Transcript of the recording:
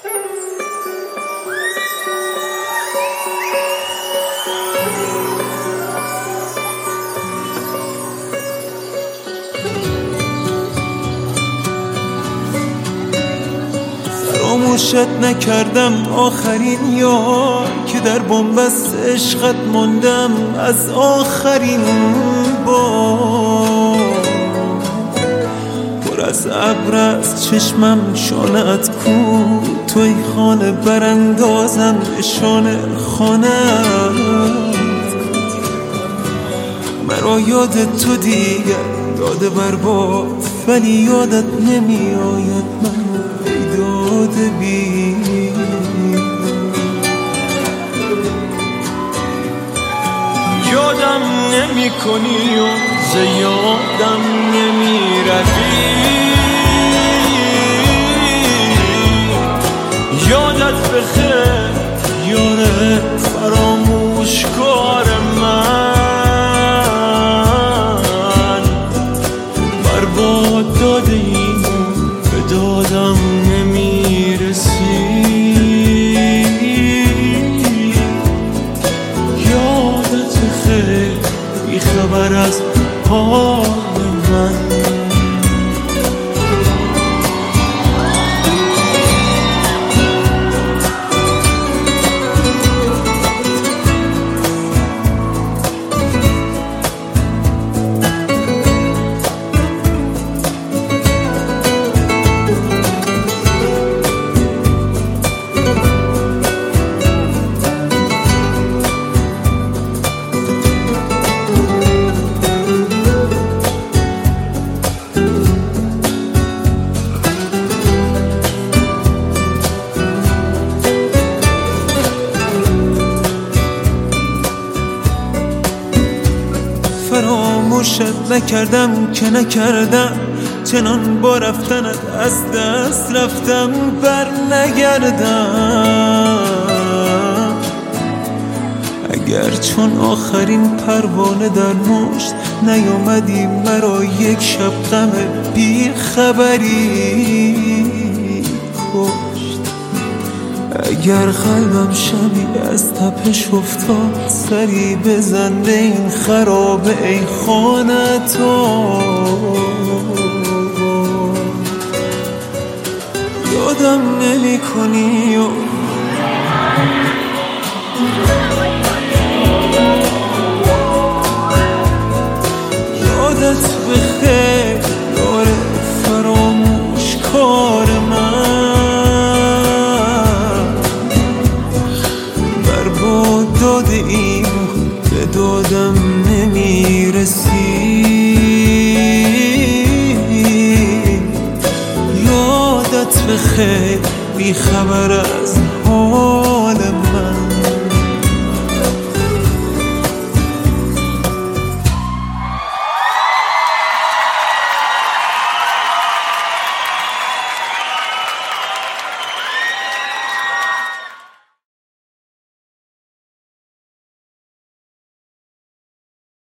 فراموشت نکردم آخرین یار که در بنبست عشقت ماندم از آخرین بار. پر از ابر از چشمم شانه‌ات کو، توی خانه براندازم نشانه خانه‌ات. مرا یاد تو دیگر داده برباد، ولی یادت نمی آید من داده بی. یادم نمی کنی و زیادم نمی روی، یادت بخیر یاره فراموش کار من. برباد داده اینو به دادم نمی رسی، یادت بخیر بی خبر از حال من. فراموشت نکردم که نکردم، چنان با رفتنت از دست رفتم بر نگردم. اگر چون آخرین پروانه در مشت نیامدی مرا یک شب غم بی خبری کشت. اگر قلبم شبی از تپش افتاد، سری بزن به این خرابه ای خانه تو. یادم نمی کنی و یادت بخیر یاره فراموش کار من. برباد داده این به دادم نمی رسی، یادت بخیر بی خبر از حال